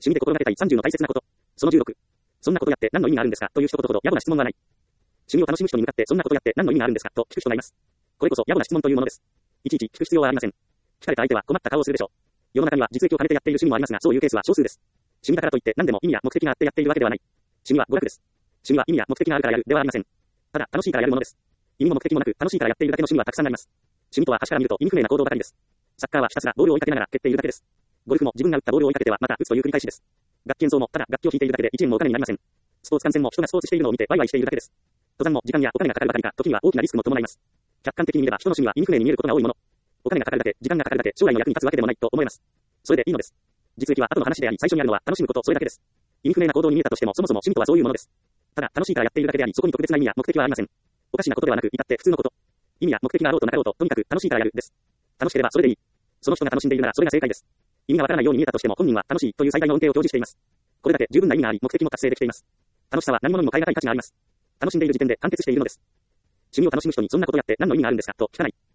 趣味で心がけたい30の大切なこと。その16。そんなことやって何の意味があるんですかという一言ほど野暮な質問はない。趣味を楽しむ人に向かってそんなことやって何の意味があるんですかと聞く人がいます。これこそ野暮な質問というものです。いちいち聞く必要はありません。聞かれた相手は困った顔をするでしょう。世の中には実益を兼ねてやっている趣味もありますが、そういうケースは少数です。趣味だからといって何でも意味や目的があってやっているわけではない。趣味は娯楽です。趣味は意味や目的があるからやるではありません。ただ楽しいからやるものです。意味も目的もなく楽しいからやっているだけの趣味はたくさんあります。趣味とは端から見ると意味不明な行動ばかりです。サッカーはひたすらボールを追いかけながら蹴っているだけです。ゴルフも自分が打ったボールを追いかけてはまた打つという繰り返しです。楽器演奏もただ楽器を弾いているだけで1円もお金になりません。スポーツ観戦も人がスポーツしているのを見てワイワイしているだけです。登山も時間やお金がかかるばかりか、時には大きなリスクも伴います。客観的に見れば人の趣味は意味不明に見えることが多いもの。お金がかかるだけ、時間がかかるだけ、将来の役に立つわけでもないと思います。それでいいのです。実益は後の話であり、最初にあるのは楽しむこと、それだけです。意味不明な行動に見えたとしても、そもそも趣味とはそういうものです。ただ楽しいからやっているだけであり、そこに特別な意味や目的はありません。おかしなことではなく、至って普通のこと。意味や目的があろうとなかろうと、とにかく楽しいからやるです。楽しければそれでいい。その人が楽しんでいるならそれが正解です。意味がわからないように見えたとしても、本人は楽しいという最大の恩恵を享受しています。これだけ十分な意味があり、目的も達成できています。楽しさは何者にも代え難い価値があります。楽しんでいる時点で完結しているのです。趣味を楽しむ人にそんなことやって何の意味があるんですかと聞かない。